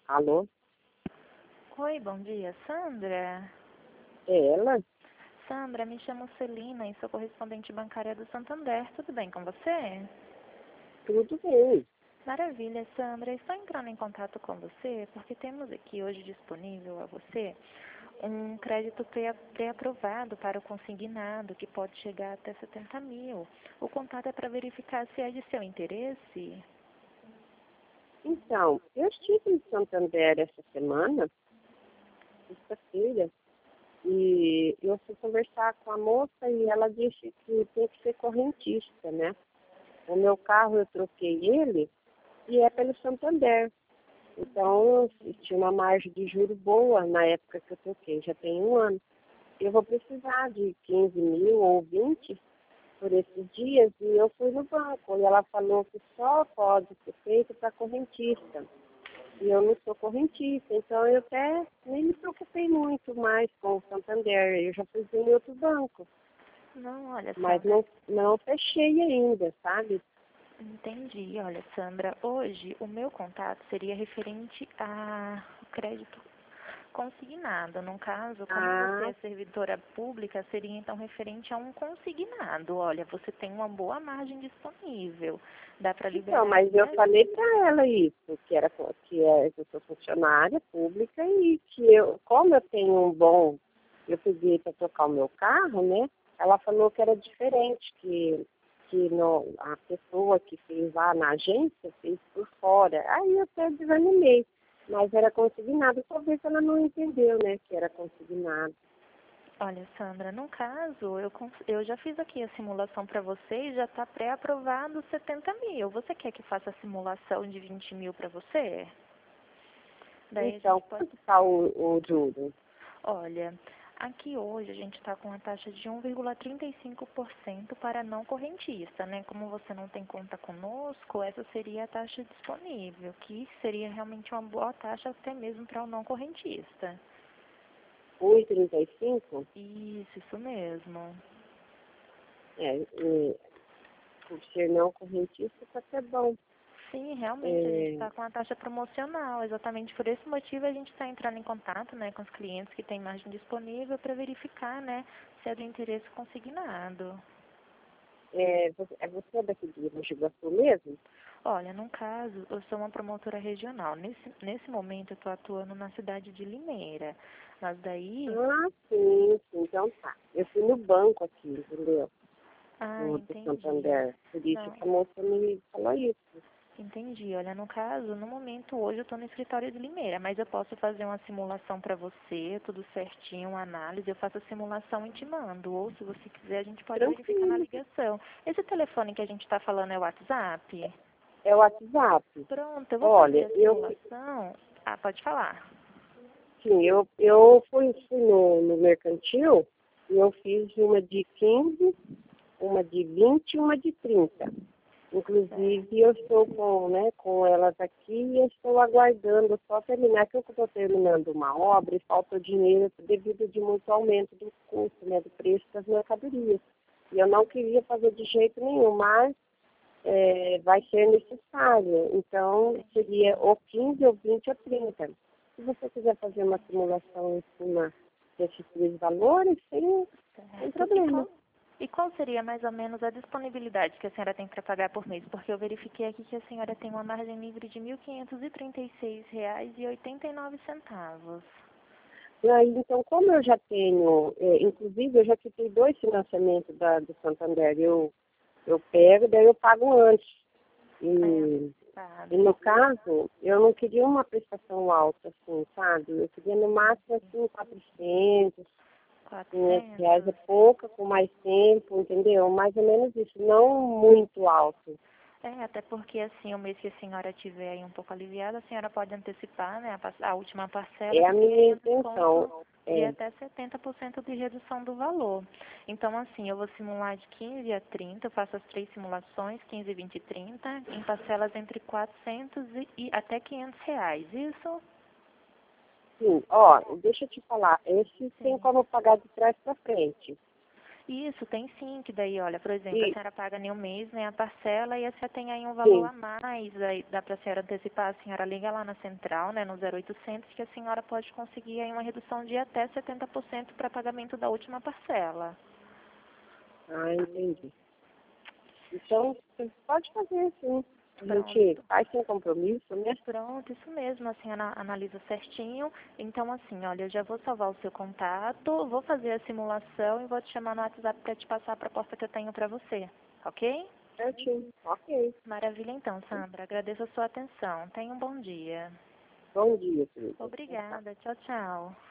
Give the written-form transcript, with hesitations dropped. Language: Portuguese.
Alô? Oi, bom dia, Sandra. É ela? Sandra, me chamo Celina e sou correspondente bancária do Santander. Tudo bem com você? Tudo bem. Maravilha, Sandra. Estou entrando em contato com você porque temos aqui hoje disponível a você um crédito pré-aprovado para o consignado que pode chegar até 70 mil. O contato é para verificar se é de seu interesse. Então, eu estive em Santander essa semana, sexta-feira, e eu fui conversar com a moça e ela disse que tem que ser correntista, né? O meu carro eu troquei ele e é pelo Santander. Então, eu tinha uma margem de juro boa na época que eu troquei, já tem um ano. Eu vou precisar de 15 mil ou 20 por esses dias e eu fui no banco e ela falou que só pode ser feito para correntista. E eu não sou correntista, então eu até nem me preocupei muito mais com o Santander. Eu já fiz em outro banco, Não, olha, mas Sandra. não fechei ainda, sabe? Entendi. Olha, Sandra, hoje o meu contato seria referente a crédito consignado. No caso, como você Ah, é servidora pública, seria então referente a um consignado. Olha, você tem uma boa margem disponível. Dá para então, liberar mas aqui eu falei para ela isso, que eu sou funcionária pública e que eu, como eu tenho eu peguei para trocar o meu carro, né? Ela falou que era diferente, a pessoa que fez lá na agência fez por fora. Aí eu até desanimei, mas era consignado, talvez ela não entendeu, né, que era consignado. Olha, Sandra, no caso, eu já fiz aqui a simulação para você e já está pré-aprovado 70 mil. Você quer que faça a simulação de 20 mil para você? Daí a Então, gente pode. quanto está o juro? Olha, aqui hoje a gente está com a taxa de 1,35% para não correntista, né? Como você não tem conta conosco, essa seria a taxa disponível, que seria realmente uma boa taxa até mesmo para o não correntista. 1,35? Isso mesmo. Por ser não correntista, está até bom. Sim, realmente, a gente É, está com a taxa promocional. Exatamente por esse motivo a gente está entrando em contato, né, com os clientes que têm margem disponível para verificar, né, se é do interesse consignado. você é daqui de Mogi Guaçu mesmo? Olha, no caso, eu sou uma promotora regional. Nesse momento eu estou atuando na cidade de Limeira. Mas daí... Ah, sim, então tá. Eu fui no banco aqui, entendeu? Ah, Do entendi. Santander. Por isso Não, que a moça me falou isso. entendi. Olha, no caso, no momento hoje eu estou no escritório de Limeira, mas eu posso fazer uma simulação para você, tudo certinho, uma análise, eu faço a simulação e te mando. Ou se você quiser, a gente pode verificar na Tranquilo. ligação. Esse telefone que a gente está falando é o WhatsApp? É o WhatsApp. Pronto, eu vou fazer Olha, a simulação. Ah, pode falar. eu fui no mercantil e eu fiz uma de 15, uma de 20 e uma de 30. Inclusive, eu estou com elas aqui e eu estou aguardando só terminar, que eu estou terminando uma obra e falta dinheiro devido de muito aumento do custo, né, do preço das mercadorias. E eu não queria fazer de jeito nenhum, mas vai ser necessário. Então, seria ou 15, ou 20 ou 30. Se você quiser fazer uma simulação em cima desses três valores, sem Certo. E problema. qual seria mais ou menos a disponibilidade que a senhora tem para pagar por mês? Porque eu verifiquei aqui que a senhora tem uma margem livre de R$ 1.536,89. E aí, então, como eu já tenho, inclusive eu já quitei 2 financiamentos do Santander, eu pego, daí eu pago antes. É, E no caso, eu não queria uma prestação alta, assim, sabe? Eu queria no máximo, assim, 400, 500 reais é 400. pouca, com mais tempo, entendeu? Mais ou menos isso, não muito alto. Até porque assim, o mês que a senhora tiver aí um pouco aliviada, a senhora pode antecipar, né, a última parcela, É a que tem minha aí um desconto intenção. de até 70% de redução do valor. Então, assim, eu vou simular de 15 a 30, eu faço as três simulações, 15, 20 e 30, em parcelas entre 400 e até 500 reais. Isso? Sim, ó, deixa eu te falar, esse tem Sim. como pagar de trás para frente. Isso, tem sim, que daí, olha, por exemplo, a E, senhora paga em um mês, né, a parcela, e a senhora tem aí um valor a sim. mais, aí dá para a senhora antecipar, a senhora liga lá na central, né, no 0800, que a senhora pode conseguir aí uma redução de até 70% para pagamento da última parcela. Ah, entendi. Então, você pode fazer assim. A gente Pronto. faz sem compromisso, né? Pronto, isso mesmo, assim, analisa certinho. Então, assim, olha, eu já vou salvar o seu contato, vou fazer a simulação e vou te chamar no WhatsApp para te passar a proposta que eu tenho para você, ok? Certinho. Ok. Maravilha, então, Sandra. Agradeço a sua atenção. Tenha um bom dia. Bom dia, querida. Tchau, tchau. Obrigada. Tchau, tchau.